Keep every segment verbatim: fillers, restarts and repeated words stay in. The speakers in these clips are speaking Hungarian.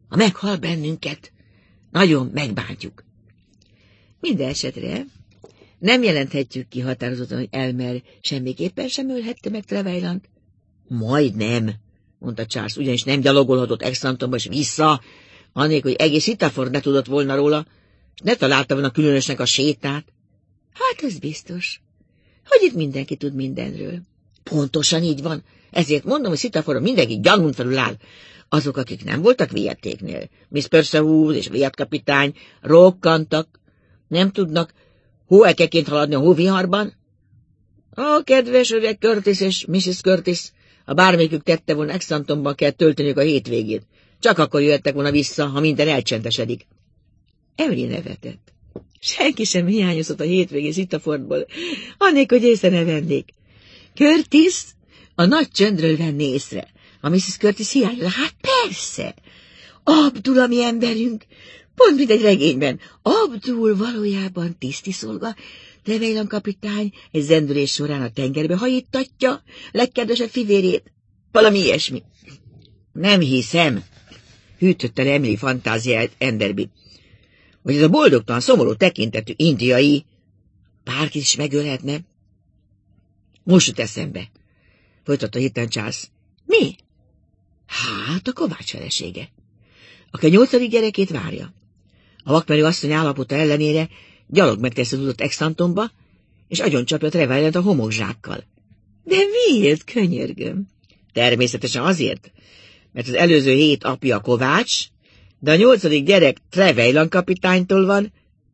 Ha meghal bennünket, nagyon megbántjuk. Minden esetre nem jelenthetjük ki határozottan, hogy Elmer semmiképpen sem ölhette meg Trevelyan-t. Majdnem, mondta Charles, ugyanis nem gyalogolhatott Exantonba és vissza, annélkül, hogy egész Hitaford ne tudott volna róla, és ne találta volna különösnek a sétát. Hát ez biztos, hogy itt mindenki tud mindenről. Pontosan így van, ezért mondom, hogy Hitafordon mindenki gyanún felül áll. Azok, akik nem voltak Wyatt-éknél, Miss Perseus és Wyatt kapitány, rokkantak, nem tudnak hóekeként haladni a hóviharban. A kedves öreg Curtis és missus Curtis, ha bármelyikük tette volna Exantonban, kell tölteniük a hétvégét. Csak akkor jöhettek volna vissza, ha minden elcsendesedik. Emily nevetett. Senki sem hiányozott a hétvégén Hitafordból, annélkül, hogy észre ne vennék. Curtis a nagy csöndről venné észre. A missus Curtis hiányozza. Hát persze. Abdul, a mi emberünk, pont mint egy regényben. Abdul valójában tisztiszolga, Trevelyan kapitány egy zendülés során a tengerbe hajítatja legkedvesebb fivérét. Valami ilyesmi. Nem hiszem, hűtötte le Emily fantáziáját Enderby, hogy ez a boldogtalan, szomorú tekintetű indiai bárkit is megölhetne. Most jut eszembe, folytatta hirtelen Charles. Mi? Hát a Kovács felesége, aki a nyolcadik gyerekét várja. A vakmerő asszony állapota ellenére gyalog megteszi tudott Exantonba, és agyoncsapja Trevelyan-t a homokzsákkal. De miért, könyörgöm? Természetesen azért, mert az előző hét apja Kovács, de a nyolcadik gyerek Trevelyan kapitánytól van.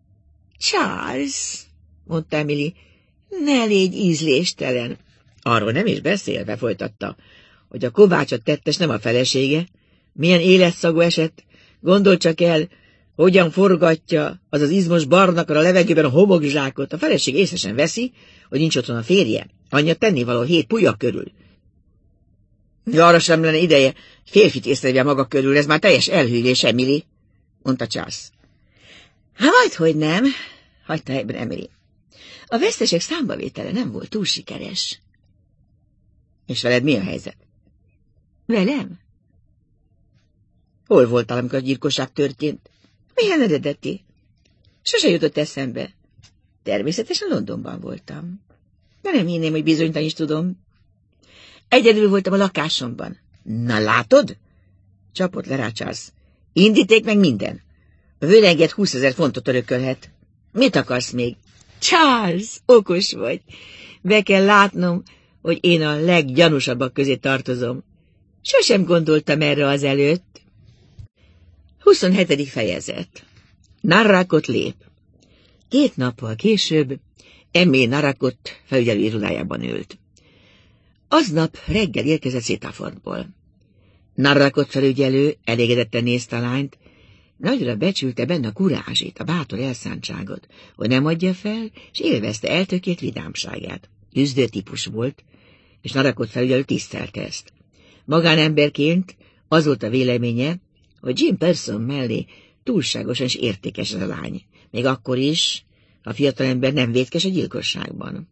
Charles, mondta Emily, ne légy ízléstelen. Arról nem is beszélve, folytatta, hogy a Kovácsot tettes nem a felesége. Milyen életszagú eset, gondolj csak el, hogyan forgatja az az izmos barnakar a levegőben a homokzsákot. A feleség észre sem veszi, hogy nincs otthon a férje. Anyja tennivaló hét pulyag körül. De arra sem lenne ideje, férfit észrevje maga körül, ez már teljes elhűlés, Emily, mondta Charles. Hát majdhogy nem, hagyta helyben Emily. A vesztesek számbavétele nem volt túl sikeres. És veled mi a helyzet? Velem? Hol voltál, amikor a gyilkosság történt? Milyen eredeti? Sose jutott eszembe. Természetesen Londonban voltam. De nem hinném, hogy bizonytalan is tudom. Egyedül voltam a lakásomban. Na látod? Csapott le rá Charles. Indíték meg minden. A vőleged húszezer fontot örökölhet. Mit akarsz még? Charles, okos vagy. Be kell látnom, hogy én a leggyanúsabbak közé tartozom. Sosem gondoltam erre azelőtt. huszonhetedik fejezet. Narrakot lép. Két nappal később Emily Narrakot felügyelő irodájában ült. Aznap reggel érkezett Hitafordból. Narrakot felügyelő elégedetten nézte a lányt, nagyra becsülte benne a kurázsit, a bátor elszántságot, hogy nem adja fel, és élvezte eltökélt vidámságát. Küzdő típus volt, és Narrakot felügyelő tisztelte ezt. Magánemberként az volt a véleménye, hogy Jim Person mellé túlságosan is értékes ez a lány, még akkor is, ha a fiatalember nem vétkes a gyilkosságban.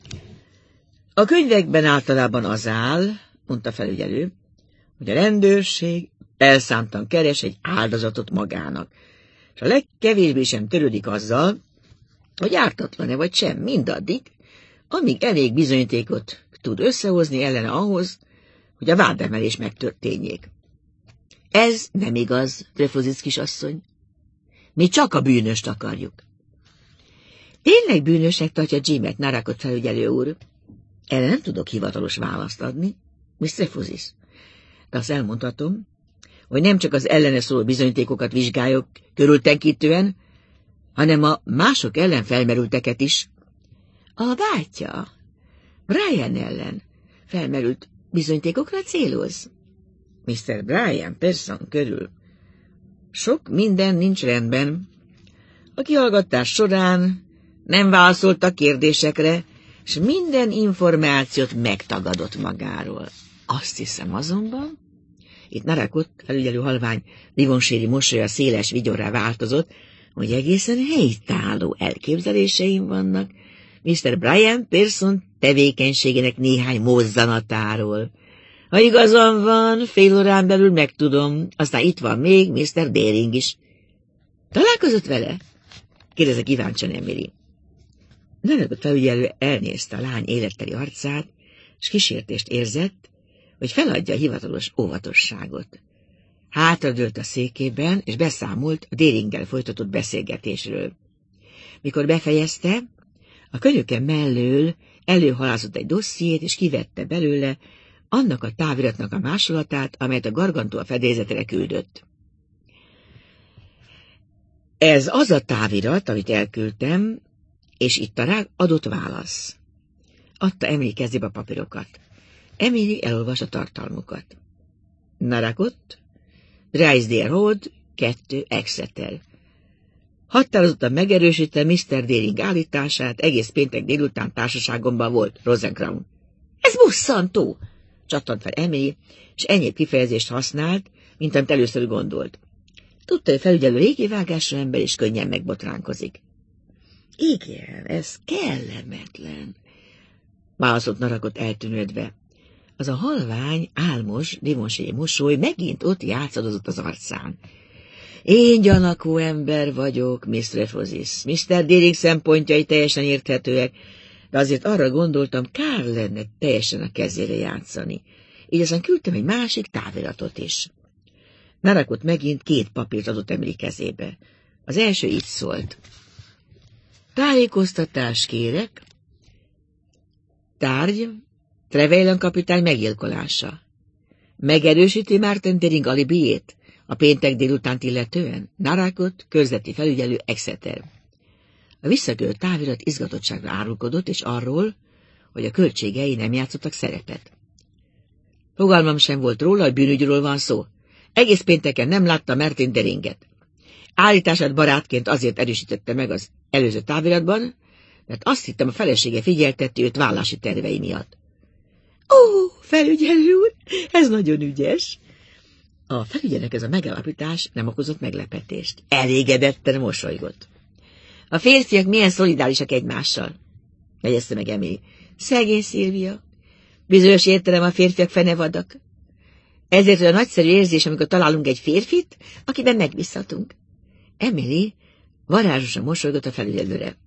A könyvekben általában az áll, mondta felügyelő, hogy a rendőrség elszántan keres egy áldozatot magának, és a legkevésbé sem törődik azzal, hogy ártatlan-e vagy sem, mindaddig, amíg elég bizonyítékot tud összehozni ellene ahhoz, hogy a vádemelés megtörténjék. Ez nem igaz, Trefusis kisasszony. Mi csak a bűnöst akarjuk. Tényleg bűnösnek tartja Jimet, Narrakot felügyelő úr? Erre nem tudok hivatalos választ adni, miss Trefusis. De azt elmondhatom, hogy nem csak az ellene szóló bizonyítékokat vizsgáljuk körültenkítően, hanem a mások ellen felmerülteket is. A bátyja Brian ellen felmerült bizonyítékokra céloz. miszter Brian Person körül sok minden nincs rendben. A kihallgatás során nem válaszolt a kérdésekre, és minden információt megtagadott magáról. Azt hiszem azonban, itt Narrakot felügyelő halvány, divonséri mosolya széles vigyorrá változott, hogy egészen helytálló elképzeléseim vannak miszter Brian Person tevékenységének néhány mozzanatáról. Ha igazam van, fél órán belül megtudom, aztán itt van még miszter Déring is. Találkozott vele? Kérdezze kíváncsian Emily. A felügyelő elnézte a lány életteli arcát, és kísértést érzett, hogy feladja a hivatalos óvatosságot. Hátradőlt a székében, és beszámolt a Déringgel folytatott beszélgetésről. Mikor befejezte, a könyöke mellől előhalázott egy dossziét, és kivette belőle annak a táviratnak a másolatát, amelyet a Gargantua fedélzetére küldött. Ez az a távirat, amit elküldtem, és itt a rá adott válasz. Adta Emily kezébe a papírokat. Emily elolvas a tartalmukat. Narakot, Drysdale Road, kettő Exeter. Határozottan megerősítve miszter Déring állítását, egész péntek délután társaságomban volt Rosencrown. Ez bosszantó! Csattant fel Emily, és ennyi kifejezést használt, mint amit először gondolt. Tudta, hogy felügyelő régivágásra ember, és könnyen megbotránkozik. Igen, ez kellemetlen, válaszolt Narakot eltűnődve. Az a halvány, álmos, divonségi mosoly megint ott játszadozott az arcán. Én gyanakó ember vagyok, miss Refosis. miszter Déring szempontjai teljesen érthetőek, de azért arra gondoltam, kár lenne teljesen a kezére játszani. Így aztán küldtem egy másik táviratot is. Narakot megint két papírt adott Emily kezébe. Az első így szólt. Tájékoztatás kérek. Tárgy, Trevelyan kapitány meggyilkolása. Megerősíti Martin Déring alibiét a péntek délutánt illetően? Narakot, körzeti felügyelő, Exeter. A visszaküldött távirat izgatottságra árulkodott, és arról, hogy a költségei nem játszottak szerepet. Fogalmam sem volt róla, hogy bűnügyről van szó. Egész pénteken nem látta Martin Déringet. Állítását barátként azért erősítette meg az előző táviratban, mert azt hittem, a felesége figyelteti őt vállási tervei miatt. Ó, felügyelő úr, ez nagyon ügyes. A felügyelőnek ez a megállapítás nem okozott meglepetést. Elégedetten mosolygott. A férfiak milyen szolidárisak egymással, jegyezte meg Emily. Szegény Szilvia. Bizonyos értelem a férfiak fenevadak. Ezért olyan nagyszerű érzés, amikor találunk egy férfit, akiben megbízhatunk. Emily varázsosan mosolygott a felügyelőre.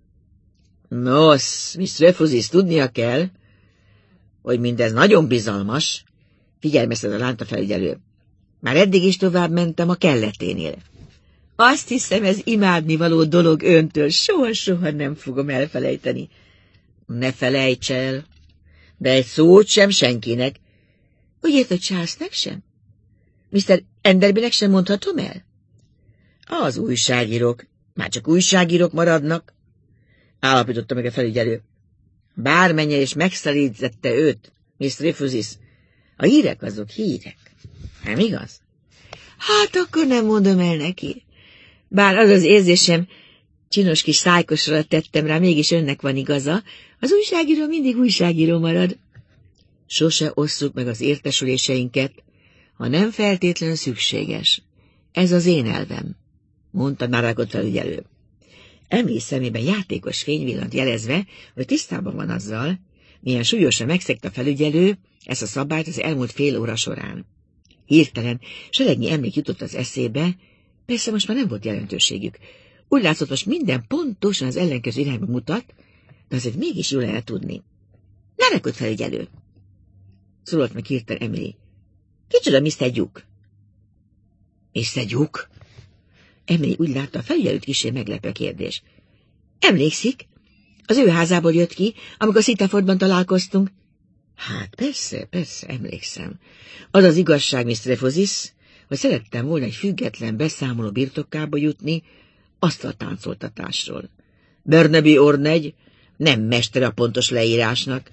Nos, miss Refosis, tudnia kell, hogy mindez nagyon bizalmas, figyelmeztet a lányt a felügyelő. Már eddig is tovább mentem a kelleténél. Azt hiszem, ez imádnivaló dolog öntől, soha-soha nem fogom elfelejteni. Ne felejts el, de egy szót sem senkinek. Úgy ért, hogy Charlesnek sem? miszter Enderbynek sem mondhatom el? Az újságírók, már csak újságírók maradnak, állapította meg a felügyelő. Bármennyire is megszelídzette őt, miss Refosis, a hírek azok hírek. Nem igaz? Hát akkor nem mondom el neki. Bár az az érzésem, csinos kis szájkosra tettem rá, mégis önnek van igaza, az újságíró mindig újságíró marad. Sose osszuk meg az értesüléseinket, ha nem feltétlenül szükséges. Ez az én elvem, mondta Narakot felügyelő. Emily szemében játékos fény villant, jelezve, hogy tisztában van azzal, milyen súlyosan megszegte a felügyelő ezt a szabályt az elmúlt fél óra során. Hirtelen seregnyi emlék jutott az eszébe, persze most már nem volt jelentőségük. Úgy látszott, most minden pontosan az ellenkező irányba mutat, de azért mégis jól el tudni. Narakot felügyelő! Szólalt meg hirtelen Emily. Kicsoda miszter Duke? miszter Duke? Emily úgy látta, a felügyelőt kísér meglepő kérdés. Emlékszik? Az ő házából jött ki, amikor Sitafordban találkoztunk. Hát persze, persze, emlékszem. Az az igazság, miss Refosis, hogy szerettem volna egy független beszámoló birtokába jutni asztaltáncoltatásról. Burnaby Ornegy nem mester a pontos leírásnak.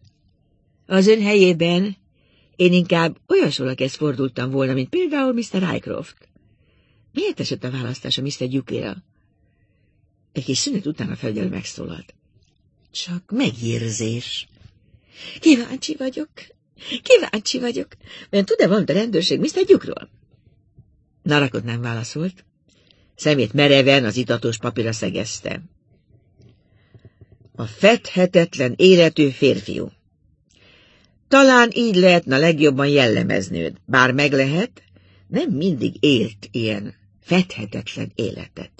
Az ön helyében én inkább olyasvalakhez fordultam volna, mint például miszter Rycroft. Miért esett a választás a miszter Duke-ra? Egy kis szünet után a felügyelő megszólalt. Csak megérzés. Kíváncsi vagyok, kíváncsi vagyok. Mert tud-e valamit a rendőrség miszter Duke-ról? Narakot nem válaszolt. Szemét mereven az itatos papírra szegezte. A fedhetetlen életű férfiú. Talán így lehetne a legjobban jellemeznőd, bár meg lehet, nem mindig élt ilyen fedhetetlen életet.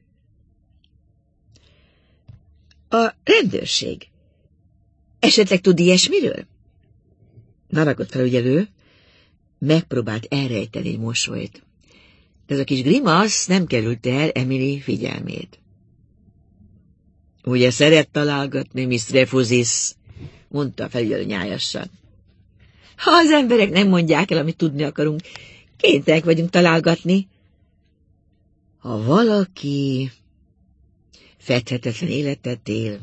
A rendőrség esetleg tud ilyesmiről? Narakott felügyelő megpróbált elrejteni egy mosolyt, de ez a kis grimasz nem került el Emily figyelmét. Ugye szeret találgatni, miss Refusis, mondta a felügyelő nyájasan. Ha az emberek nem mondják el, amit tudni akarunk, kénytelenek vagyunk találgatni. Ha valaki fedhetetlen életet él,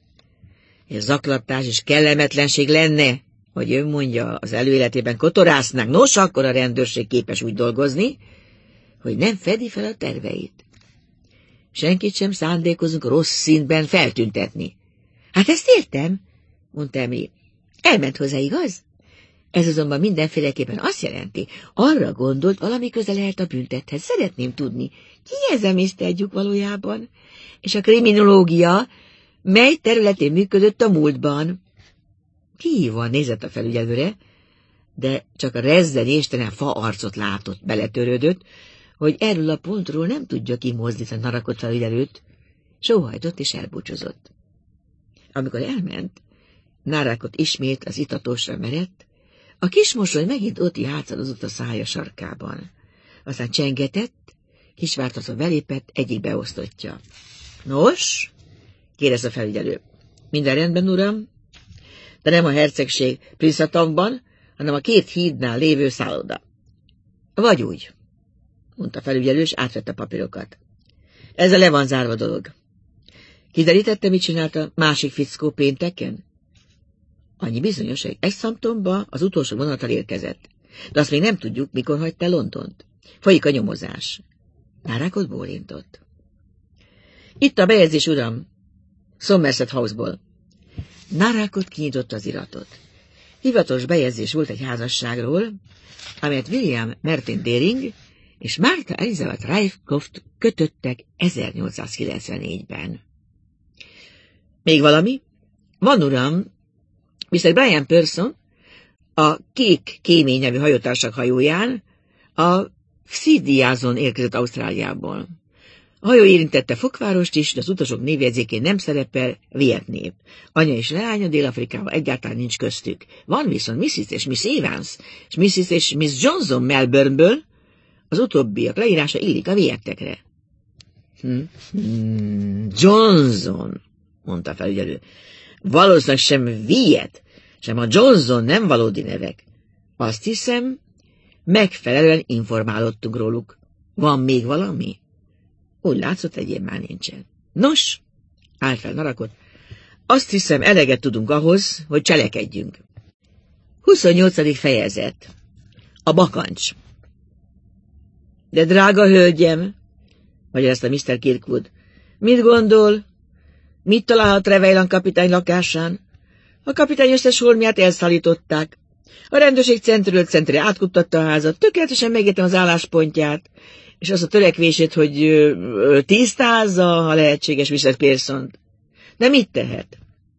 és zaklatás és kellemetlenség lenne, hogy ön mondja, az előéletében kotorásznánk, nos, akkor a rendőrség képes úgy dolgozni, hogy nem fedi fel a terveit. Senkit sem szándékozunk rossz színben feltüntetni. Hát ezt értem, mondta Emily. Elment hozzá, igaz? Ez azonban mindenféleképpen azt jelenti, arra gondolt, valami köze lehet a büntethez. Szeretném tudni, ki ez a miszter Duke valójában, és a kriminológia mely területén működött a múltban. Kihívóan nézett a felügyelőre, de csak a rezzenéstelen fa arcot látott, beletörődött, hogy erről a pontról nem tudja kimozdítani a rakott felügyelőt, sóhajtott és elbúcsúzott. Amikor elment, Nárákot ismét az itatosra merett, a kis mosoly megint ott játszadozott a szája sarkában. Aztán csengetett, kisvártatva belépett egyik beosztottja. Nos? Kérdezte a felügyelő. Minden rendben, uram? De nem a hercegség Princetonban, hanem a két hídnál lévő szálloda. Vagy úgy, mondta a felügyelő, és átvette a papírokat. Ezzel le van zárva a dolog. Kiderítette, mit csinált a másik fickó pénteken? Annyi bizonyos, hogy Exhamptonba az utolsó vonattal érkezett. De azt még nem tudjuk, mikor hagyta Londont. Folyik a nyomozás. Nárákot bólintott. Itt a bejegyzés, uram, Somerset House-ból. Nárákot kinyitotta az iratot. Hivatalos bejegyzés volt egy házasságról, amelyet William Martin Deering és Martha Elizabeth Rycroft kötöttek ezernyolcszázkilencvennégyben. Még valami? Van, uram, miszter Brian Person a Kék Kémény nevű hajótársak hajóján a Xidiazon érkezett Ausztráliából. A hajó érintette Fokvárost is, de az utasok névjegyzékén nem szerepel Vietnép. Anya és leánya Dél-Afrikában egyáltalán nincs köztük. Van viszont missus és Miss Evans, és missus és Miss Johnson Melbourneből, az utóbbiak leírása illik a viettekre. Hm? Hmm, Johnson, mondta a felügyelő. Valószínűleg sem Viet, sem a Johnson nem valódi nevek. Azt hiszem, megfelelően informálódtunk róluk. Van még valami? Úgy látszott, egyéb már nincsen. Nos, állt fel Narakot, azt hiszem, eleget tudunk ahhoz, hogy cselekedjünk. huszonnyolcadik fejezet. A bakancs. De drága hölgyem, magyarázta miszter Kirkwood, mit gondol? Mit találhat Trevelyan kapitány lakásán? A kapitány összes holmiát elszállították. A rendőrség centről centre átkuttatta a házat, tökéletesen megértem az álláspontját, és az a törekvését, hogy ö, ö, tisztázza, ha lehetséges, miszter Pearsont. De mit tehet?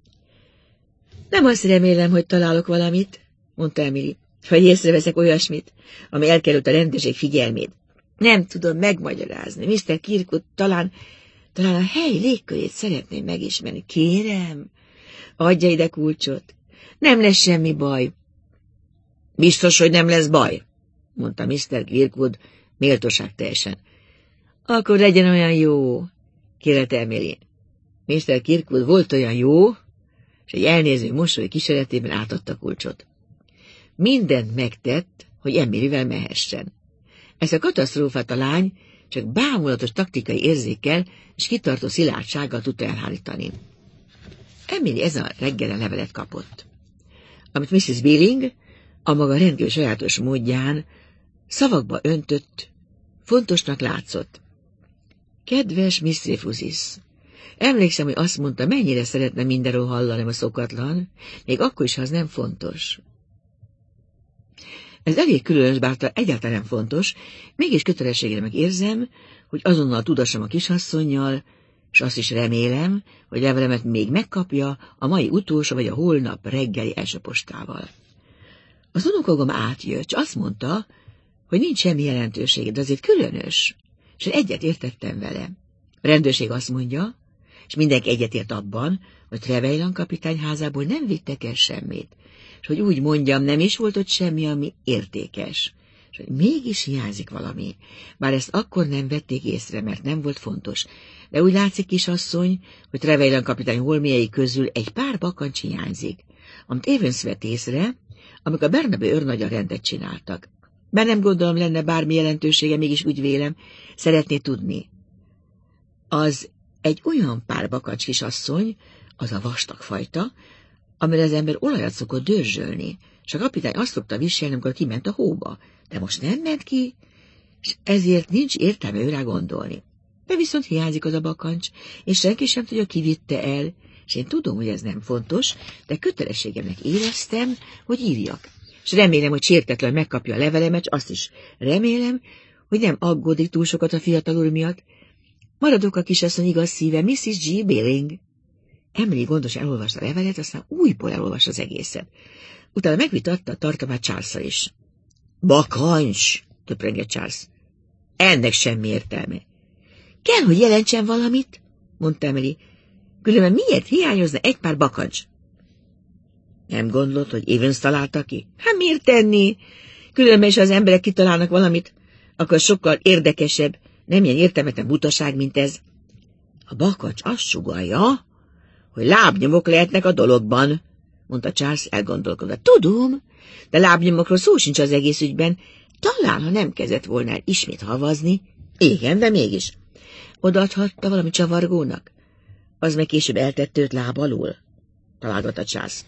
Nem azt remélem, hogy találok valamit, mondta Emily, vagy észreveszek olyasmit, ami elkerült a rendőrség figyelmét. Nem tudom megmagyarázni. miszter Kirkwood talán, talán a hely légkörét szeretném megismerni. Kérem, adja ide kulcsot. Nem lesz semmi baj. Biztos, hogy nem lesz baj, mondta miszter Kirkwood méltóság teljesen. Akkor legyen olyan jó, kérte Emily. miszter Kirkwood volt olyan jó, és egy elnéző mosoly kíséretében átadta kulcsot. Mindent megtett, hogy Emilyvel mehessen. Ezt a katasztrófát a lány csak bámulatos taktikai érzékkel és kitartó szilárdsággal tudta elhárítani. Emily ezen a reggelen levelet kapott, amit missus Billing a maga rendkívül sajátos módján szavakba öntött, fontosnak látszott. Kedves miss Refusis, emlékszem, hogy azt mondta, mennyire szeretne mindenről hallani a szokatlan, még akkor is, ha az nem fontos. Ez elég különös, bár egyáltalán nem fontos, mégis kötelességemnek érzem, hogy azonnal tudassam a kisasszonnyal, és azt is remélem, hogy levelemet még megkapja a mai utolsó vagy a holnap reggeli első postával. Az unokagom átjött, és azt mondta, hogy nincs semmi jelentősége, de azért különös, és egyet értettem vele. A rendőrség azt mondja, és mindenki egyetért abban, hogy Trevelyan kapitány házából nem vittek el semmit, és hogy úgy mondjam, nem is volt ott semmi, ami értékes, és hogy mégis hiányzik valami, bár ezt akkor nem vették észre, mert nem volt fontos, de úgy látszik, kisasszony, hogy Trevelyan kapitány holmiai közül egy pár bakancs hiányzik, amit Evans vett észre, amikor a Bernabe őrnagyal rendet csináltak. Bár nem gondolom lenne bármi jelentősége, mégis úgy vélem, szeretné tudni. Az egy olyan pár bakancs, kisasszony, az a vastag fajta, amire az ember olajat szokott dörzsölni, és a kapitány azt szokta viselni, amikor kiment a hóba, de most nem ment ki, és ezért nincs értelme őrá gondolni. De viszont hiányzik az a bakancs, és senki sem tudja, ki vitte el, és én tudom, hogy ez nem fontos, de kötelességemnek éreztem, hogy írjak. És remélem, hogy sértetlen megkapja a levelemet, és azt is remélem, hogy nem aggódik túl sokat a fiatal úr miatt. Maradok a kisasszony igaz szíve, missziz G. Billing. Emily gondosan elolvasta a levelet, aztán újból elolvasta az egészet. Utána megvitatta a tartomát Charles-szal is. Bakancs, töprengett Charles. Ennek semmi értelme. Kell, hogy jelentsen valamit, mondta Emily. Különben miért hiányozna egy pár bakancs? Nem gondolod, hogy Evans találta ki? Hát miért tenni? Különben is, ha az emberek kitalálnak valamit, akkor sokkal érdekesebb, nem ilyen értelmetlen butaság, mint ez. A bakancs azt sugallja, hogy lábnyomok lehetnek a dologban, mondta Charles elgondolkodva. Tudom, de lábnyomokról szó sincs az egész ügyben. Talán, ha nem kezdett volna el ismét havazni. Igen, de mégis. Odaadhatta valami csavargónak? Az meg később eltette őt láb alól? Találgatta Charles.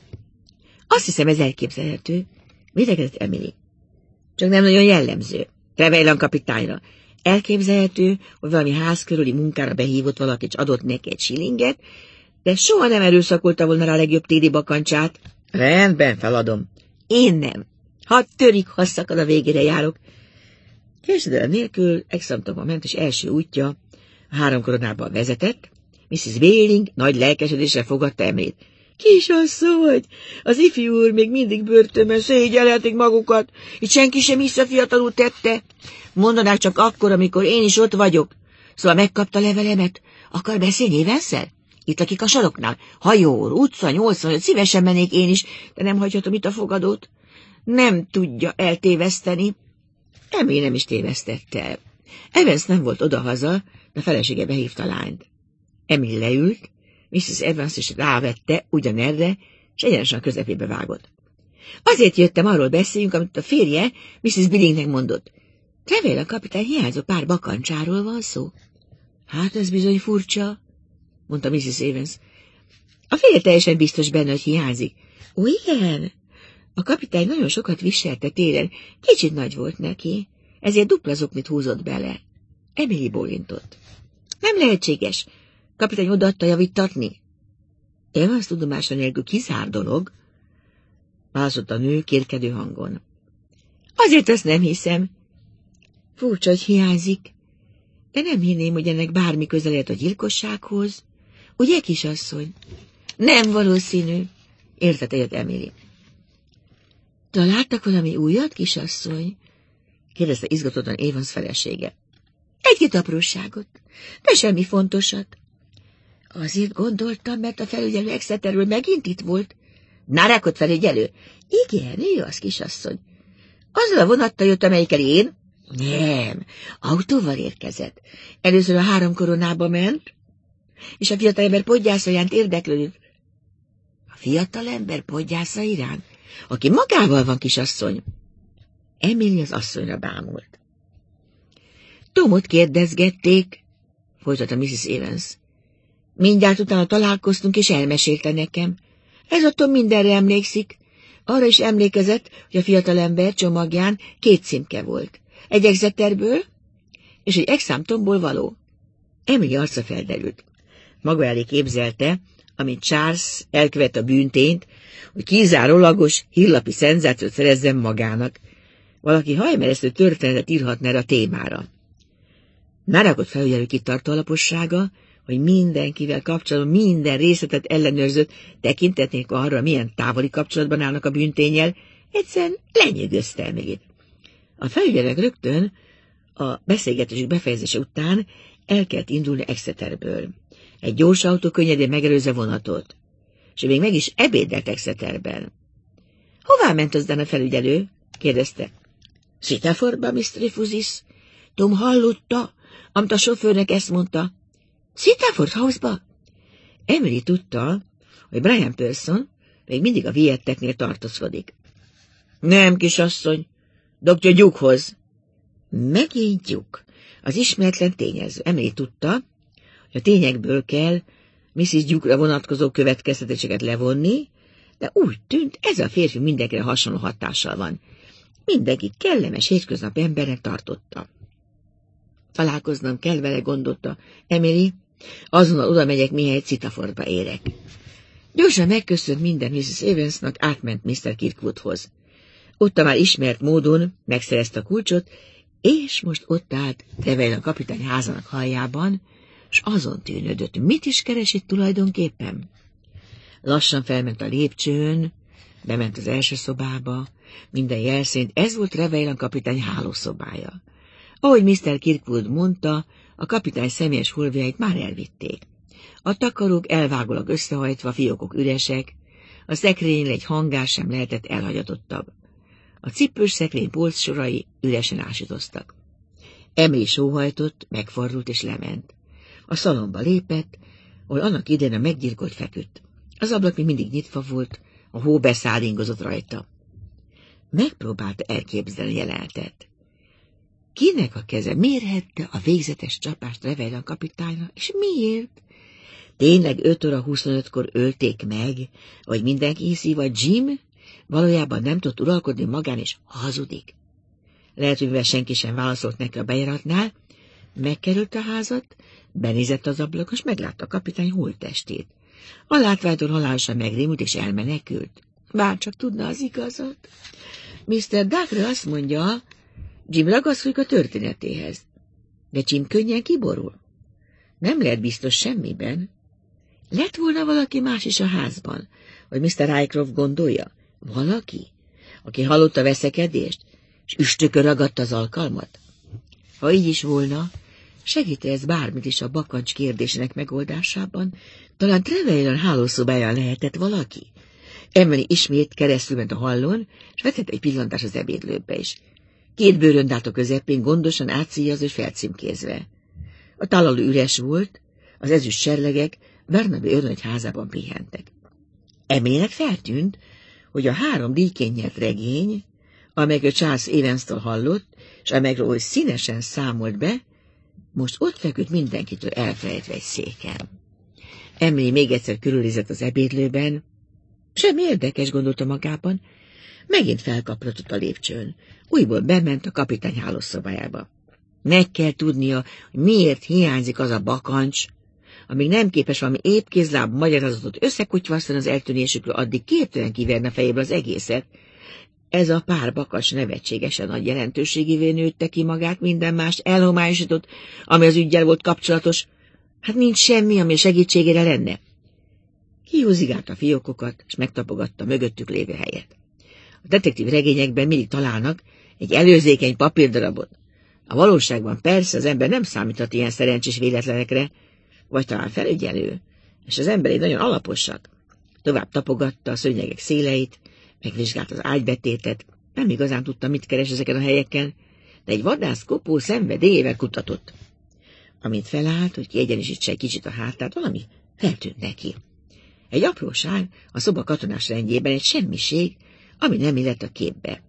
Azt hiszem, ez elképzelhető. Védekezett Emily. Csak nem nagyon jellemző. Trevelyan kapitányra. Elképzelhető, hogy valami ház körüli munkára behívott valaki, és adott neki egy shillinget, de soha nem erőszakolta volna rá a legjobb téli bakancsát. Rendben, feladom. Én nem. Ha törik, ha szakad, a végére járok. Késedelem nélkül Exhamptonba ment, és első útja a három koronában vezetett. missziz Billing nagy lelkesedésre fogadta Emilyt. Kisasszony, az ifjú úr még mindig börtönben, szégyelhetik magukat, itt senki sem hisze, fiatalul tette. Mondanák csak akkor, amikor én is ott vagyok. Szóval megkapta levelemet. Akar beszélni Evansszel? Itt lakik a saroknál. Hajó, utca nyolcvanöt, szívesen mennék én is, de nem hagyhatom itt a fogadót. Nem tudja eltéveszteni. Emily nem is tévesztette. Evans nem volt odahaza, de felesége behívta a lányt. Emily leült, missziz Evans is rávette ugyanerre, és egyenesen a közepébe vágott. Azért jöttem, arról beszéljünk, amit a férje missziz Billingnek mondott. Trevelyan kapitány hiányzó pár bakancsáról van szó. Hát ez bizony furcsa, mondta missziz Evans. A férje teljesen biztos benne, hogy hiányzik. Ó, igen, a kapitány nagyon sokat viselte télen, kicsit nagy volt neki, ezért dupla zoknit húzott bele. Emily bólintott. Nem lehetséges. Kapitány odaadta javítatni? Evans tudomása nélkül kizár dolog, válaszolt a nő kérkedő hangon. Azért azt nem hiszem. Furcsa, hogy hiányzik, de nem hinném, hogy ennek bármi köze lehet a gyilkossághoz. Ugye, kisasszony? Nem valószínű, értett egyet Emily. Találtak valami újat, kisasszony? Kérdezte izgatottan Evans felesége. Egy-két apróságot, de semmi fontosat. Azért gondoltam, mert a felügyelő Exeterről megint itt volt. Nárákot felügyelő? Igen, ő az, kisasszony. Azzal a vonattal jött, amelyikkel én? Nem, autóval érkezett. Először a három koronába ment, és a fiatalember podgyásza iránt érdeklődött. A fiatalember podgyásza iránt? Aki magával van, kisasszony? Emily az asszonyra bámult. Tomot kérdezgették, folytatta missziz Evans. Mindjárt utána találkoztunk, és elmesélte nekem. Ez a Tom mindenre emlékszik. Arra is emlékezett, hogy a fiatalember csomagján két címke volt. Egy Exeterből, és egy Exhamptonból való. Emily arca felderült. Maga elé képzelte, amint Charles elkövet a bűntényt, hogy kizárólagos hírlapi szenzációt szerezzen magának. Valaki hajmeresztő történetet írhatna erre a témára. Nárákot felügyelő kitartó alapossága, hogy mindenkivel kapcsolatban minden részletet ellenőrzött, tekintetnék arra, milyen távoli kapcsolatban állnak a bűnténnyel, Egyszerűen lenyűgözte Emilyt. A felügyelőnek rögtön a beszélgetésük befejezése után el kellett indulni Exeterből. Egy gyors autó könnyedén megelőzze vonatot, és még meg is ebédelt Exeterben. Hová ment aztán a felügyelő? Kérdezte. Sitafordba, miszter Rifuzis. Tom hallotta, amt a sofőrnek ezt mondta. Sitaford House-ba? Emily tudta, hogy Brian Person még mindig a vietteknél tartózkodik. Nem, kisasszony, doktor Dukehoz. Megint Duke, az ismeretlen tényező. Emily tudta, hogy a tényekből kell missziz Duke-ra vonatkozó következtetéseket levonni, de úgy tűnt, ez a férfi mindenkire hasonló hatással van. Mindenki kellemes hétköznap embernek tartotta. Találkoznom kell vele, gondolta Emily, azonnal oda megyek, mihelyt Sitafordba érek. Gyorsan megköszönt minden missziz Evansnak, átment miszter Kirkwoodhoz. Ott a már ismert módon megszerezte a kulcsot, és most ott állt Trevelyan kapitány házának haljában, s azon tűnődött, mit is keres itt tulajdonképpen. Lassan felment a lépcsőn, bement az első szobába, minden jel szerint ez volt Trevelyan kapitány hálószobája. Ahogy miszter Kirkwood mondta, a kapitány személyes holmjait már elvitték. A takarók elvágólag összehajtva, fiókok üresek, a szekrénynél egy hangár sem lehetett elhagyatottabb. A cipős szekrény polcsorai üresen ásítoztak. Emily sóhajtott, megfordult és lement. A szalomba lépett, ahol annak idején a meggyilkolt feküdt. Az ablak még mindig nyitva volt, a hó beszállingozott rajta. Megpróbálta elképzelni jelenetet. Kinek a keze mérhette a végzetes csapást Trevelyan kapitányra, és miért? Tényleg öt óra huszonötkor ölték meg, vagy mindenki hiszi, vagy Jim valójában nem tudott uralkodni magán, és hazudik. Lehet, hogy mivel senki sem válaszolt neki a bejáratnál, megkerült a házat, benézett az ablakos, meglátta a kapitány holttestét. A látványtól halálosan megrémült, és elmenekült. Bár csak tudna az igazat. miszter Dacre azt mondja, Jim ragaszkodik a történetéhez. De Jim könnyen kiborul. Nem lehet biztos semmiben. Lett volna valaki más is a házban, hogy miszter Rycroft gondolja. Valaki, aki hallotta a veszekedést, és üstökön ragadta az alkalmat? Ha így is volna, segít ez bármit is a bakancs kérdésének megoldásában, talán Trevelyan hálószobáján lehetett valaki. Emily ismét keresztülment a hallón, és vetett egy pillantás az ebédlőbe is. Két bőrönd állt a közepén, gondosan átszíjazva és felcímkézve. A tálaló üres volt, az ezüst serlegek Barnaby őrnagy házában pihentek. Emilynek feltűnt, hogy a három díjként nyert regény, amelyekről Charles Evans-től hallott, és amelyekről oly színesen számolt be, most ott feküdt mindenkitől elfelejtve egy széken. Emily még egyszer körülnézett az ebédlőben. Semmi érdekes, gondolta magában. Megint felkaprodott a lépcsőn. Újból bement a kapitány hálószobájába. Meg kell tudnia, hogy miért hiányzik az a bakancs, amíg nem képes valami épkézláb magyarázatot összekutyvasztani az eltűnésükről, addig képtelen kiverne fejéből az egészet. Ez a pár bakancs nevetségesen nagy jelentőségévé nőtte ki magát, minden mást elhomályosított, ami az üggyel volt kapcsolatos. Hát nincs semmi, ami a segítségére lenne. Kihúzigálta a fiókokat, és megtapogatta mögöttük lévő helyet. A detektív regényekben mindig találnak egy előzékeny papírdarabot. A valóságban persze az ember nem számíthat ilyen szerencsés véletlenekre, vagy talán felügyelő, és az emberei nagyon alaposak. Tovább tapogatta a szőnyegek széleit, megvizsgálta az ágybetétet, nem igazán tudta, mit keres ezeken a helyeken, de egy vadász kopó szenvedélyével kutatott. Amint felállt, hogy kiegyenesítse egy kicsit a hátát, valami feltűnt neki. Egy apróság a szoba katonás rendjében, egy semmiség, ami nem illett a képbe.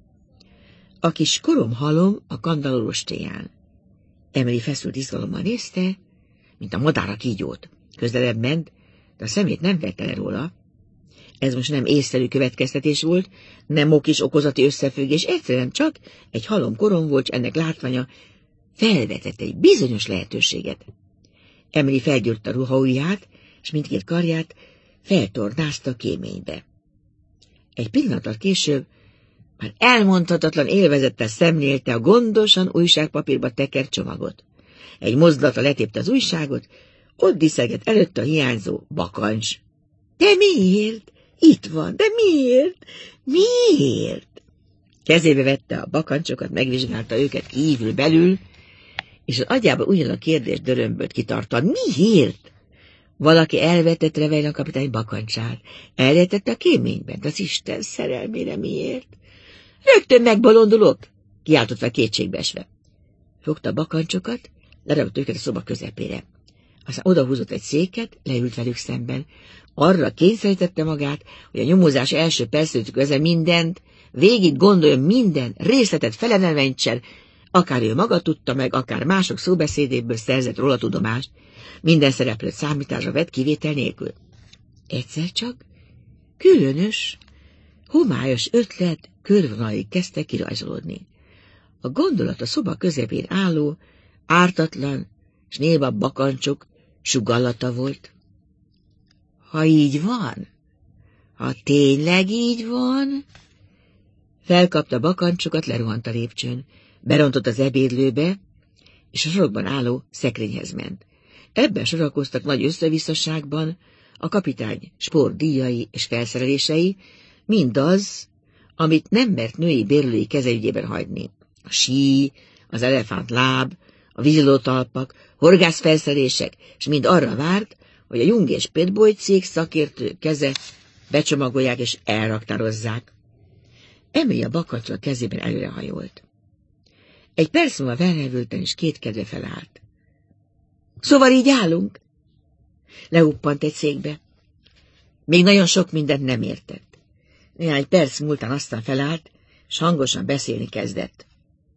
A kis koromhalom a kandalló rostéján. Emily feszült izgalommal nézte, mint a madár a kígyót. Közelebb ment, de a szemét nem vette le róla. Ez most nem észszerű következtetés volt, nem okis okozati összefüggés, egyszerűen csak egy halom korom volt, és ennek látványa felvetett egy bizonyos lehetőséget. Emily felgyúrta ruhaujját, és mindkét karját feltornázta a kéménybe. Egy pillanattal később már elmondhatatlan élvezettel szemlélte a gondosan újságpapírba tekert csomagot. Egy mozdulata letépte az újságot, ott diszegett előtt a hiányzó bakancs. De miért? Itt van, de miért? Miért? Kezébe vette a bakancsokat, megvizsgálta őket kívül-belül, és az agyába ugyan a kérdés dörömbölt kitartan. Miért? Valaki elvette Trevelyan kapitány bakancsát. Elrejtette a kéményben, az Isten szerelmére miért? Rögtön megbolondulok, kiáltotta kétségbeesve. Fogta a bakancsokat, lerakott őket a szoba közepére. Aztán odahúzott egy széket, leült velük szemben. Arra kényszerítette magát, hogy a nyomozás első percétől közben mindent, végig gondoljon minden részletet felemelventsen, akár ő maga tudta meg, akár mások szóbeszédéből szerzett róla tudomást, minden szereplőt számításra vett kivétel nélkül. Egyszer csak különös, homályos ötlet körvonalai kezdte kirajzolódni. A gondolat a szoba közepén álló, ártatlan, s néma bakancsok sugallata volt. Ha így van, ha tényleg így van, felkapta bakancsokat, lerohant a lépcsőn, berontott az ebédlőbe, és a sorokban álló szekrényhez ment. Ebben sorakoztak nagy összevisszaságban a kapitány spórdíjai és felszerelései, mindaz, amit nem mert női bérlői kezeügyében hagyni. A sí, az elefánt láb, a vízilótalpak, horgászfelszerelések, és mind arra várt, hogy a Jung és Pétboly cég szakértő keze becsomagolják és elraktározzák. Emilia bakancsot kezében előrehajolt. Egy perc múlva felhevülten és kétkedve felállt. Szóval így állunk? Leuppant egy székbe. Még nagyon sok mindent nem értett. Néhány perc múltán aztán felállt, s hangosan beszélni kezdett.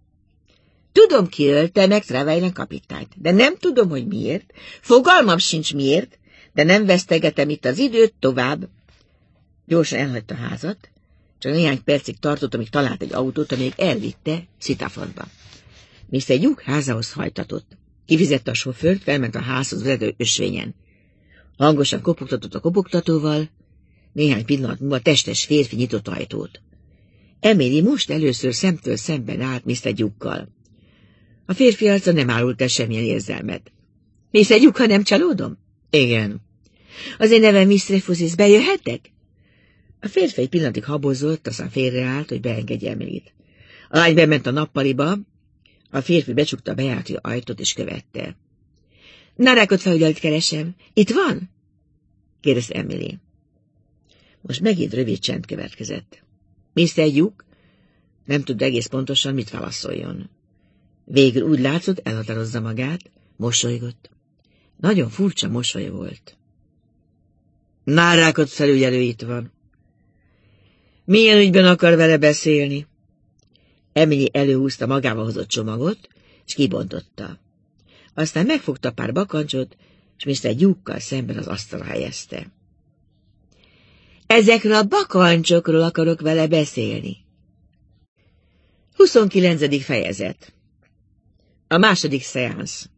Tudom, ki ölte meg Trevelyan kapitányt, de nem tudom, hogy miért. Fogalmam sincs miért, de nem vesztegetem itt az időt tovább. Gyorsan elhagyta a házat, csak néhány percig tartott, amíg talált egy autót, amíg elvitte Szitafordba. miszter Gyuk házához hajtatott. Kifizette a sofőrt, felment a házhoz vezető ösvényen. Hangosan kopogtatott a kopogtatóval, néhány pillanat múlva testes férfi nyitott ajtót. Emily most először szemtől szemben állt miszter Gyukkal. A férfi arca nem árult el semmilyen érzelmet. miszter Gyuk, ha nem csalódom? Igen. Az én nevem miszter Refusis, bejöhetek? A férfi egy pillanatig habozott, aztán félreállt, hogy beengedje Emilyt. A lány bement a nappaliba, a férfi becsukta a bejárati ajtót és követte. Nárákot felügyelet keresem. Itt van? kérdezte Emily. Most megint rövid csend következett. miszter Gyuk nem tudta egész pontosan, mit válaszoljon. Végül úgy látszott, elhatározza magát, mosolygott. Nagyon furcsa mosoly volt. Nárákot felügyelő itt van. Milyen ügyben akar vele beszélni? Emily előhúzta magával hozott csomagot, és kibontotta. Aztán megfogta pár bakancsot, és miszter Gyukkal szemben az asztalra helyezte. Ezekről a bakancsokról akarok vele beszélni. huszonkilencedik fejezet. A második szeánsz.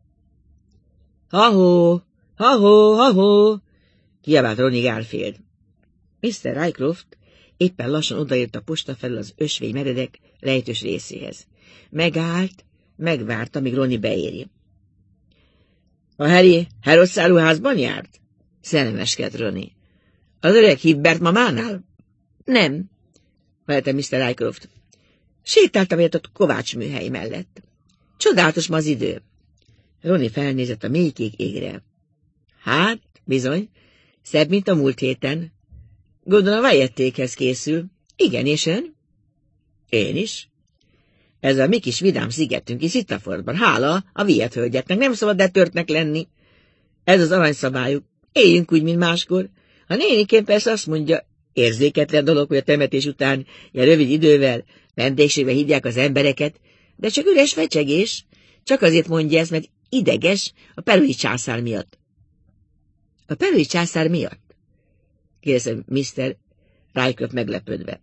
Ha-hó, ha-hó, ha-hó, kiabált Ronnie Garfield. miszter Rycroft éppen lassan odaért a posta felül az ösvény meredek lejtős részéhez. Megállt, megvárta, míg Ronnie beéri. A Harry Harrods áruházban járt? Szellemeskedt Ronnie. Az öreg Hibbert mamánál? Nem, felelte miszter Rycroft. Sétáltam egyet a Kovács műhely mellett. Csodálatos ma az idő. Ronnie felnézett a mélykék égre. Hát, bizony, szebb, mint a múlt héten. Gondolom a Wyattékhez készül. Igen, és ön? Én is. Ez a mi kis vidám szigetünk is Szitafordban. Hála a Wyatt hölgyeknek, nem szabad letörtnek lenni. Ez az aranyszabályuk. Éljünk úgy, mint máskor. A nénikén persze azt mondja, érzéketlen dolog, hogy a temetés után ilyen rövid idővel vendégségbe hívják az embereket, de csak üres fecsegés. Csak azért mondja ezt, mert ideges a perui császár miatt. A perui császár miatt? Kérdezte miszter Rycroft meglepődve.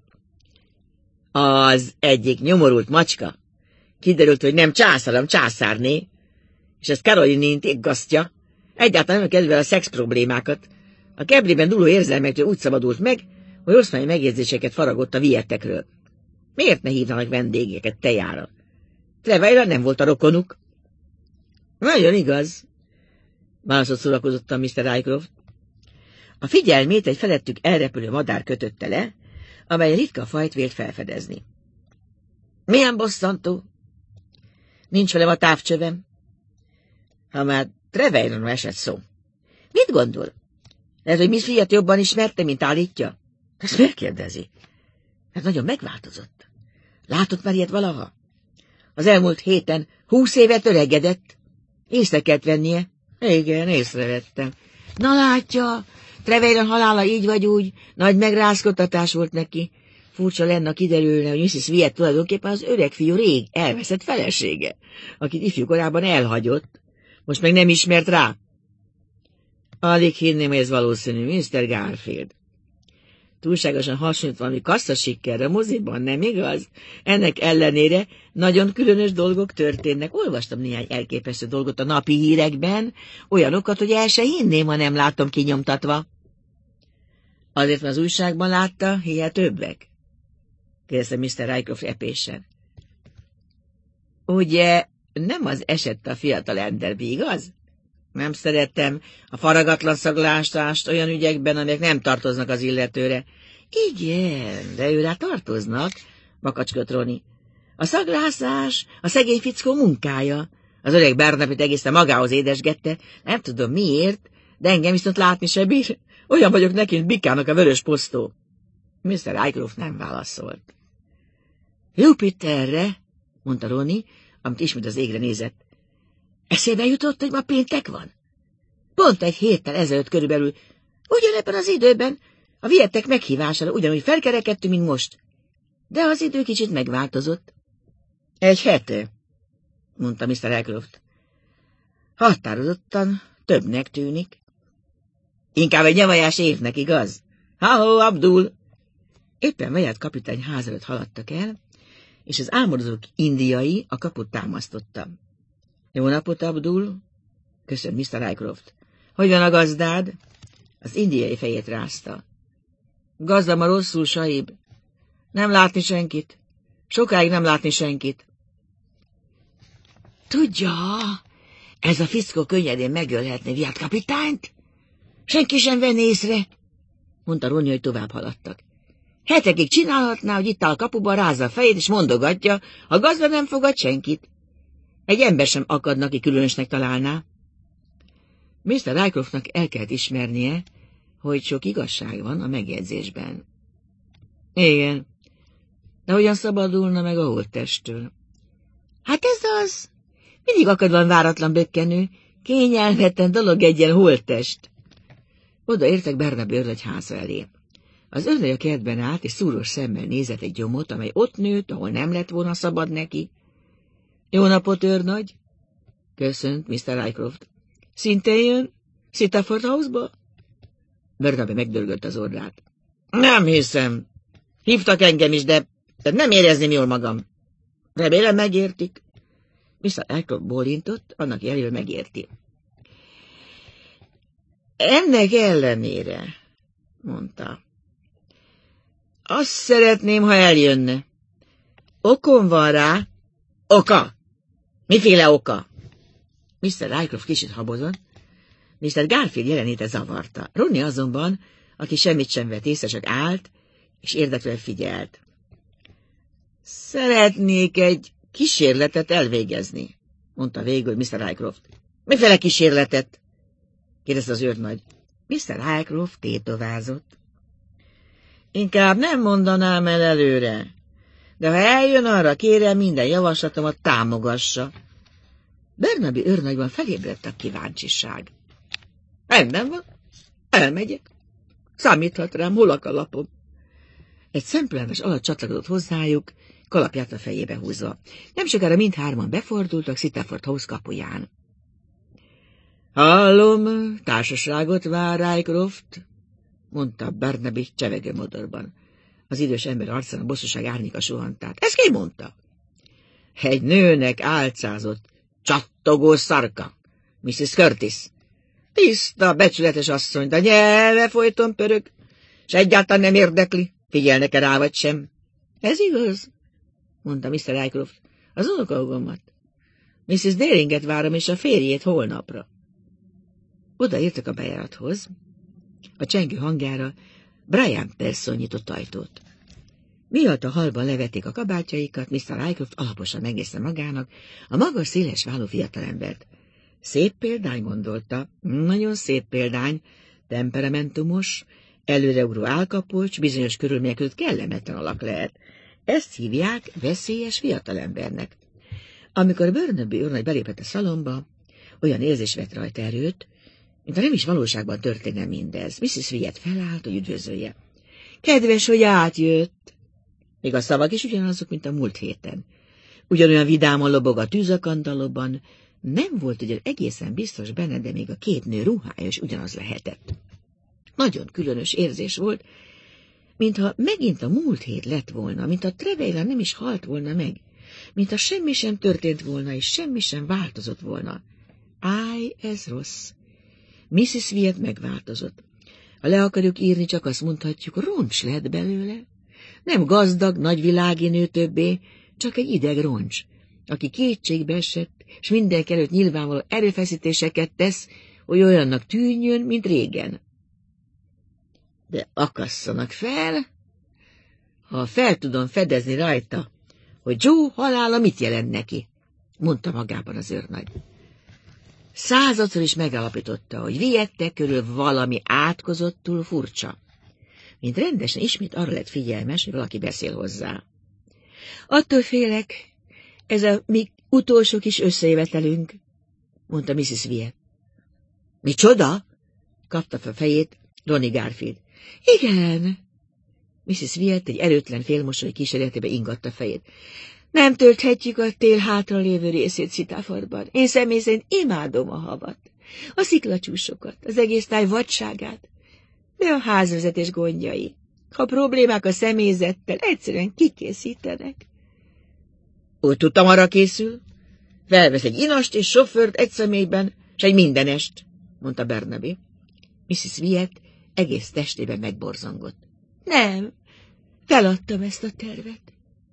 Az egyik nyomorult macska. Kiderült, hogy nem császár, hanem császárné, és ez Caroline-int iggasztja. Egyáltalán nem kedvel a szex problémákat. A kebliben dúló érzelmektől úgy szabadult meg, hogy oszmányi megjegyzéseket faragott a Wyattekről. Miért ne hívnak vendégeket tejára? Trevelyan nem volt a rokonuk. Nagyon igaz, válaszolt szórakozottan miszter Rycroft. A figyelmét egy felettük elrepülő madár kötötte le, amely ritka fajt vélt felfedezni. Milyen bosszantó? Nincs velem a távcsövem. Ha már Trevelyanról esett szó. Mit gondol? Lehet, hogy Miss Fiat jobban ismerte, mint állítja? Ezt megkérdezi. Hát nagyon megváltozott. Látott már ilyet valaha? Az elmúlt héten húsz évet öregedett. Észre kellett vennie. Igen, észrevettem. Na látja, Trevelyan halála így vagy úgy, nagy megrázkodtatás volt neki. Furcsa lenne, kiderülne, hogy missis Fiat tulajdonképpen az öreg fiú rég elveszett felesége, akit ifjú korában elhagyott. Most meg nem ismert rá. Alig hinném, hogy ez valószínű, miszter Garfield. Túlságosan hasonlít valami kasszasikerre a moziban, nem igaz? Ennek ellenére nagyon különös dolgok történnek. Olvastam néhány elképesztő dolgot a napi hírekben, olyanokat, hogy el se hinném, ha nem látom kinyomtatva. Azért, mert az újságban látta, hihetőbbek? Kérdezte miszter Rycroft epésen. Ugye nem az esett a fiatal Enderby, igaz? Nem szerettem a faragatlan szaglásást olyan ügyekben, amelyek nem tartoznak az illetőre. Igen, de őrá tartoznak, makacskölt Ronnie. A szaglászás a szegény fickó munkája. Az öreg Barnabit egészen magához édesgette, nem tudom miért, de engem viszont látni se bír. Olyan vagyok neki, mint Bikának a vörös posztó. miszter Rycroft nem válaszolt. Jupiterre, mondta Ronnie, amit ismét az égre nézett. Eszébe jutott, hogy ma péntek van? Pont egy héttel ezelőtt körülbelül, ugyanebben az időben, a Vietek meghívására ugyanúgy felkerekedtünk, mint most. De az idő kicsit megváltozott. Egy hete, mondta miszter Rycroft. Határozottan többnek tűnik. Inkább egy nyavajás évnek, igaz? Ha-ho, Abdul! Éppen Wyatt kapitány ház előtt haladtak el, és az álmodozók indiai a kaput támasztotta. Jó napot, Abdul! Köszönt miszter Rycroft. Hogy van a gazdád? Az indiai fejét rázta. Gazdam a rosszul, Saib. Nem látni senkit. Sokáig nem látni senkit. Tudja, ez a fickó könnyedén megölhetné Wyatt kapitányt? Senki sem venné észre, mondta Ronnie, hogy tovább haladtak. Hetekig csinálhatná, hogy itt áll kapuban, rázza a fejét, és mondogatja, a gazda nem fogad senkit. Egy ember sem akadna, aki különösnek találná. miszter Rycroftnak el kellett ismernie, hogy sok igazság van a megjegyzésben. Igen, de hogyan szabadulna meg a holttesttől? Hát ez az. Mindig akad van váratlan bökkenő. Kényelmetlen dolog egy ilyen holttest. Oda értek Barnaby őrnagy háza elé. Az őrnagy a kertben állt, és szúros szemmel nézett egy gyomot, amely ott nőtt, ahol nem lett volna szabad neki. Jó napot, őrnagy! Köszönt miszter Rycroft. Szintén jön? Sitaford House-ba? Barnaby megdörgött az orrát. Nem hiszem. Hívtak engem is, de, de nem érezném jól magam. Remélem megértik. miszter Rycroft bólintott, annak jelől megérti. Ennek ellenére, mondta. Azt szeretném, ha eljönne. Okom van rá. Oka? Miféle oka? miszter Rycroft kicsit habozott. miszter Garfield jelenléte zavarta. Ronnie azonban, aki semmit sem vett észre, csak állt, és érdeklően figyelt. Szeretnék egy kísérletet elvégezni, mondta végül miszter Rycroft. Miféle kísérletet? kérdezte az őrnagy. miszter Rycroft tétovázott. Inkább nem mondanám el előre, de ha eljön arra, kérem, minden javaslatomat támogassa. Barnaby őrnagyban felébredt a kíváncsiság. Rendben van, elmegyek. Számíthat rám, hol a kalapom. Egy szempillanás alatt csatlakozott hozzájuk, kalapját a fejébe húzva. Nem sokára mindhárman befordultak Sitaford House kapuján. Hallom, társaságot vár Rycroft, mondta Barnaby csevegő modorban. Az idős ember arcán a bosszúság árnyéka suhant át. Ezt ki mondta? Egy nőnek álcázott, csattogó szarka, missziz Curtis. Tiszta, becsületes asszony, de nyelve folyton pörög, s egyáltalán nem érdekli, figyelnek-e rá vagy sem. Ez igaz, mondta miszter Rycroft. Az unokahúgomat. missziz Daringet várom, és a férjét holnapra. Odaértek a bejárathoz. A csengő hangjára Brian Pearson nyitott ajtót. Miatt a halban levették a kabátjaikat, miszter Rycroft alaposan megnézte magának a magas, széles vállú fiatalembert. Szép példány, gondolta, nagyon szép példány, temperamentumos, előreugró állkapocs, bizonyos körülmények között kellemetlen alak lehet. Ezt hívják veszélyes fiatalembernek. Amikor Burnaby őrnagy belépett a szalomba, olyan érzés vett rajta erőt, mintha nem is valóságban történne mindez. missis Wyatt felállt, hogy üdvözölje. Kedves, hogy átjött! Még a szavak is ugyanazok, mint a múlt héten. Ugyanolyan vidáman lobog a tűz a kandallóban, nem volt ugyan egészen biztos benne, de még a két nő ruhája is ugyanaz lehetett. Nagyon különös érzés volt, mintha megint a múlt hét lett volna, mintha Trevelyan nem is halt volna meg, mintha semmi sem történt volna, és semmi sem változott volna. Áj, ez rossz. missis Wyatt megváltozott. Ha le akarjuk írni, csak azt mondhatjuk, roncs lett belőle. Nem gazdag, nagyvilági nő többé, csak egy ideg roncs, aki kétségbe esett, és mindenki előtt nyilvánvaló erőfeszítéseket tesz, hogy olyannak tűnjön, mint régen. De akasszanak fel, ha fel tudom fedezni rajta, hogy Joe halála mit jelent neki, mondta magában az őrnagy. Századszor is megállapította, hogy Wyattek körül valami átkozottul furcsa. Mint rendesen ismét arra lett figyelmes, hogy valaki beszél hozzá. Attól félek, ez a mi utolsó kis összejövetelünk, mondta missis Wyatt. Micsoda? Kapta fel fejét Ronnie Garfield. Igen. missis Wyatt egy erőtlen félmosoly kísérletében ingatta fejét. Nem tölthetjük a tél hátra lévő részét Szitafordban. Én személy szerint imádom a havat, a sziklacsúsokat, az egész táj vadságát, de a házvezetés gondjai, ha problémák a személyzettel, egyszerűen kikészítenek. Úgy tudtam, arra készül. Felvesz egy inast és sofőrt egy személyben, s egy mindenest, mondta Burnaby. missis Wyatt egész testében megborzongott. Nem, feladtam ezt a tervet.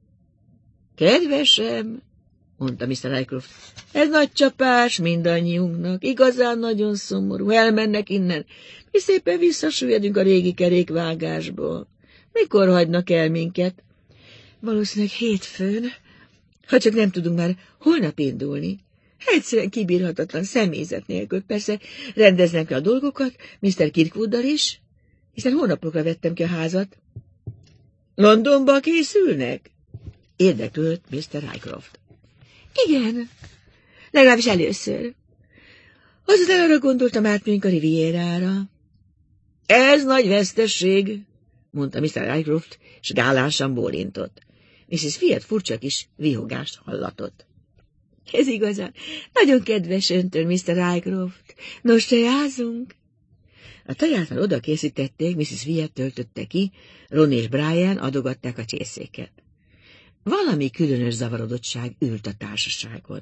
Kedvesem, mondta miszter Rycroft, ez nagy csapás mindannyiunknak, igazán nagyon szomorú, elmennek innen, mi szépen visszasüllyedünk a régi kerékvágásból. Mikor hagynak el minket? Valószínűleg hétfőn, ha csak nem tudunk már holnap indulni. Egyszerűen kibírhatatlan személyzet nélkül, persze rendeznem kell a dolgokat, miszter Kirkwooddal is, hiszen hónapokra vettem ki a házat. Londonba készülnek? Érdeklődött miszter Rycroft. Igen, legalábbis először. Azután arra gondoltam, átmegyünk a Rivierára. Ez nagy vesztesség, mondta miszter Rycroft, és gálánsan bólintott. missis Wyatt furcsa kis vihogást hallatott. Ez igazán nagyon kedves öntől, miszter Rycroft. Nos, tejázunk? A teját már oda készítették, missis Wyatt töltötte ki, Ron és Brian adogatták a csészéket. Valami különös zavarodottság ült a társaságon.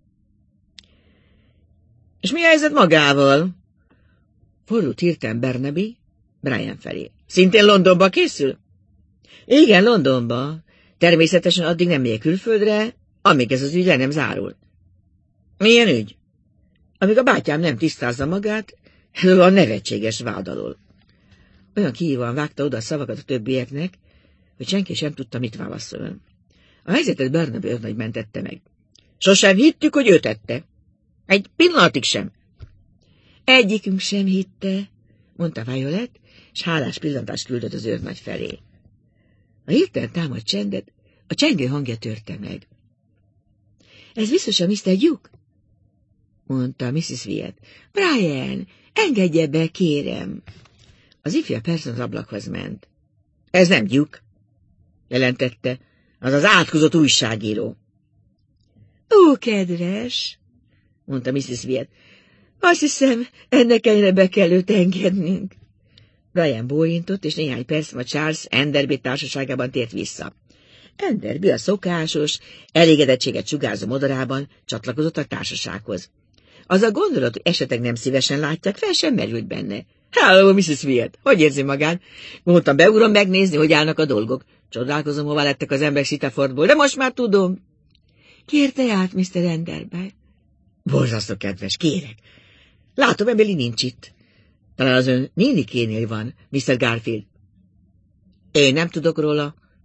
És mi a helyzet magával? Fordult hirtelen Burnaby Brian felé. Szintén Londonba készül? Igen, Londonba. Természetesen addig nem megyek külföldre, amíg ez az ügy le nem zárul. Milyen ügy? Amíg a bátyám nem tisztázza magát, elől a nevetséges vád alól. Olyan kihívóan vágta oda a szavakat a többieknek, hogy senki sem tudta, mit válaszoljon. A helyzetet Burnaby őrnagy mentette meg. Sosem hittük, hogy ő tette. Egy pillanatig sem. Egyikünk sem hitte, mondta Violet, és hálás pillantást küldött az őrnagy felé. A hirtelen támadt csendet a csengő hangja törte meg. Ez biztos a miszter Duke? Mondta missis Wyatt. Brian, engedje be, kérem. Az ifja persze az ablakhoz ment. Ez nem Duke, jelentette, az az átkozott újságíró. Ó, kedves, mondta missis Wyatt. Azt hiszem, ennek ellenére be kell őt engednünk. Brian bólintott, és néhány perc a Charles Enderby társaságában tért vissza. Enderby a szokásos, elégedettséget sugárzó modorában csatlakozott a társasághoz. Az a gondolat, hogy esetleg nem szívesen látják, fel sem merült benne. Hello, missis Wyatt, hogy érzi magát? Mondtam, beugrom megnézni, hogy állnak a dolgok. Csodálkozom, hova lettek az emberek Sitafordból, de most már tudom. Kérte át, miszter Enderby? Borzasztó kedves, kérek. Látom, Emily nincs itt. Talán az ön nénikénél van, miszter Garfield. Én nem tudok róla.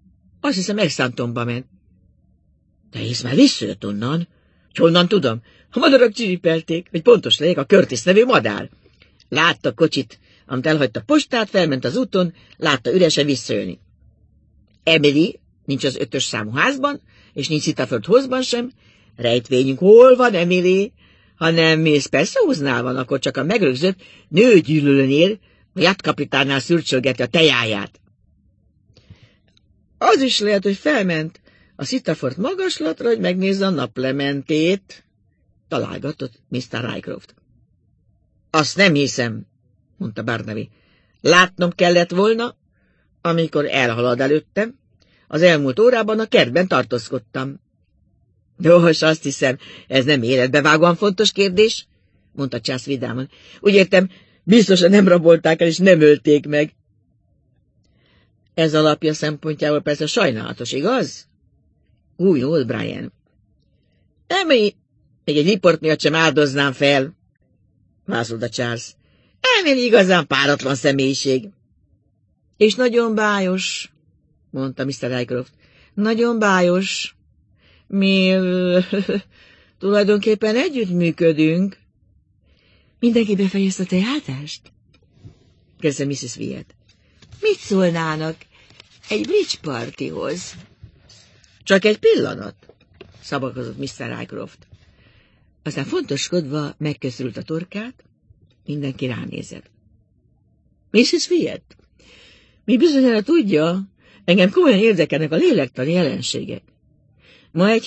Azt hiszem, Exantonba ment. De hisz már visszajött onnan. Hogy honnan tudom? A madarak csiripelték, hogy pontos legyek, a Curtis nevű madár. Látta a kocsit, amit elhagyta postát, felment az úton, látta üresen visszajönni. Emily nincs az ötös számú házban, és nincs itt a földhozban sem. Rejtvényünk, hol van Emily? Ha nem mész Perseusnál van, akkor csak a megrögzött nőgyűlölőnél, a játtkapitánynál szürcsölgeti a tejáját. Az is lehet, hogy felment a Sittaford magaslatra, hogy megnézze a naplementét, találgatott miszter Rycroft. Azt nem hiszem, mondta Barnaby. Látnom kellett volna, amikor elhalad előttem. Az elmúlt órában a kertben tartózkodtam. Nos, azt hiszem, ez nem életbevágóan fontos kérdés, mondta Charles vidáman. Úgy értem, biztosan nem rabolták el, és nem ölték meg. Ez alapja szempontjából persze sajnálatos, igaz? Új, old Brian. Emily, még egy riport miatt sem áldoznám fel, válaszolta Charles. Emily igazán páratlan személyiség. És nagyon bájos, mondta miszter Rycroft. Nagyon bájos. Mi tulajdonképpen együttműködünk. Mindenki befejezte a tejátást? Kezdte missus Wyatt. Mit szólnának egy bridge partihoz? Csak egy pillanat, szabakozott miszter Rycroft. Aztán fontoskodva megköszörült a torkát, mindenki ránézett. missus Wyatt, mi bizonyára tudja, engem komolyan érdekelnek a lélektani jelenségek. Ma egy